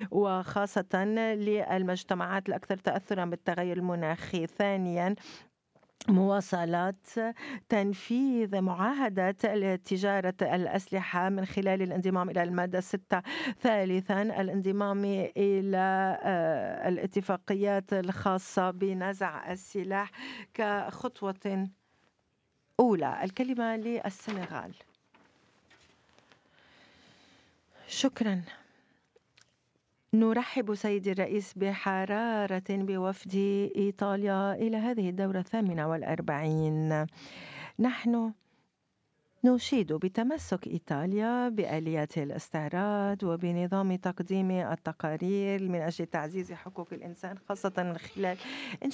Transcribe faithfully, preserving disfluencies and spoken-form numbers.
وخاصة للمجتمعات الأكثر تأثرا بالتغير المناخي. ثانيا، مواصلة تنفيذ معاهدة تجارة الأسلحة من خلال الانضمام إلى المادة ستة. ثالثا، الانضمام إلى الاتفاقيات الخاصة بنزع السلاح كخطوة أولى. الكلمة للسنغال. شكرا. نرحب سيدي الرئيس بحرارة بوفد إيطاليا إلى هذه الدورة الثامنة والأربعين. نحن نشيد بتمسك إيطاليا بآليات الاستعراض وبنظام تقديم التقارير من أجل تعزيز حقوق الإنسان، خاصة من خلال